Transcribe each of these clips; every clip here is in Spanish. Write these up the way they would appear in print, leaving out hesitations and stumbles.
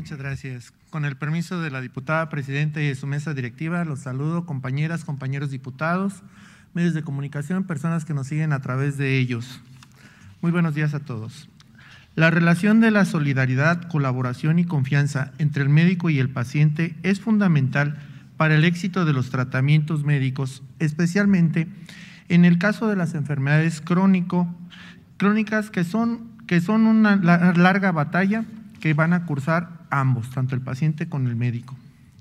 Muchas gracias. Con el permiso de la diputada presidenta y de su mesa directiva, los saludo, compañeras, compañeros diputados, medios de comunicación, personas que nos siguen a través de ellos. Muy buenos días a todos. La relación de la solidaridad, colaboración y confianza entre el médico y el paciente es fundamental para el éxito de los tratamientos médicos, especialmente en el caso de las enfermedades crónicas que son una larga batalla que van a cursar ambos, tanto el paciente como el médico.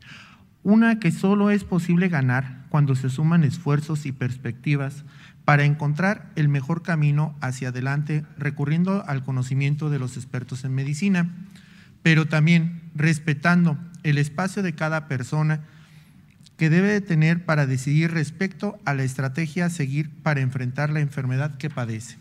Una que solo es posible ganar cuando se suman esfuerzos y perspectivas para encontrar el mejor camino hacia adelante, recurriendo al conocimiento de los expertos en medicina, pero también respetando el espacio de cada persona que debe de tener para decidir respecto a la estrategia a seguir para enfrentar la enfermedad que padece.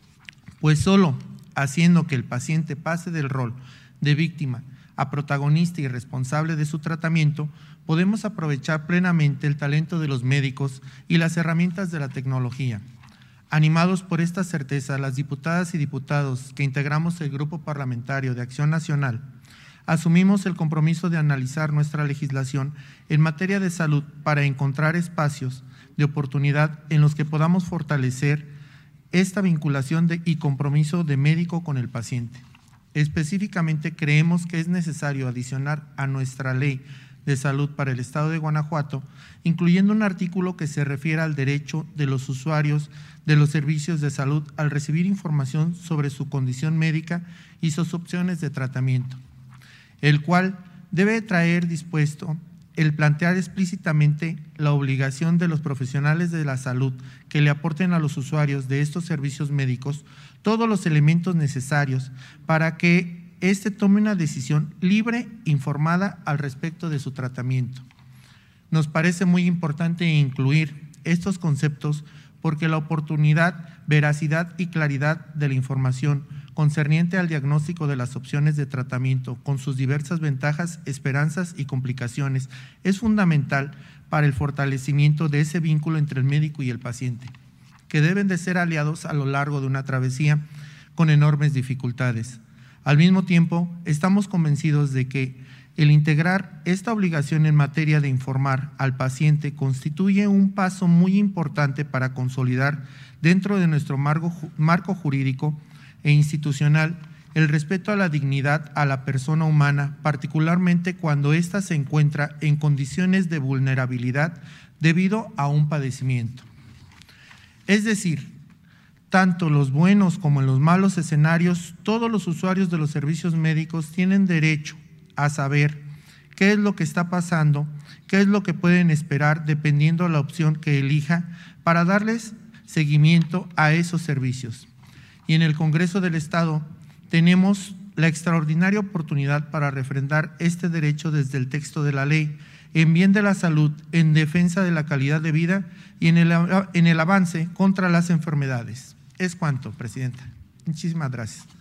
Pues solo haciendo que el paciente pase del rol de víctima a protagonista y responsable de su tratamiento, podemos aprovechar plenamente el talento de los médicos y las herramientas de la tecnología. Animados por esta certeza, las diputadas y diputados que integramos el Grupo Parlamentario de Acción Nacional, asumimos el compromiso de analizar nuestra legislación en materia de salud para encontrar espacios de oportunidad en los que podamos fortalecer esta vinculación y compromiso de médico con el paciente. Específicamente, creemos que es necesario adicionar a nuestra ley de salud para el Estado de Guanajuato, incluyendo un artículo que se refiere al derecho de los usuarios de los servicios de salud al recibir información sobre su condición médica y sus opciones de tratamiento, el cual debe traer dispuesto el plantear explícitamente la obligación de los profesionales de la salud que le aporten a los usuarios de estos servicios médicos todos los elementos necesarios para que éste tome una decisión libre, informada al respecto de su tratamiento. Nos parece muy importante incluir estos conceptos porque la oportunidad, veracidad y claridad de la información concerniente al diagnóstico de las opciones de tratamiento con sus diversas ventajas, esperanzas y complicaciones es fundamental para el fortalecimiento de ese vínculo entre el médico y el paciente, que deben de ser aliados a lo largo de una travesía con enormes dificultades. Al mismo tiempo, estamos convencidos de que el integrar esta obligación en materia de informar al paciente constituye un paso muy importante para consolidar dentro de nuestro marco jurídico e institucional el respeto a la dignidad a la persona humana, particularmente cuando ésta se encuentra en condiciones de vulnerabilidad debido a un padecimiento. Es decir, tanto los buenos como en los malos escenarios, todos los usuarios de los servicios médicos tienen derecho a saber qué es lo que está pasando, qué es lo que pueden esperar dependiendo de la opción que elija para darles seguimiento a esos servicios. Y en el Congreso del Estado tenemos la extraordinaria oportunidad para refrendar este derecho desde el texto de la ley, en bien de la salud, en defensa de la calidad de vida y en el avance contra las enfermedades. Es cuanto, Presidenta. Muchísimas gracias.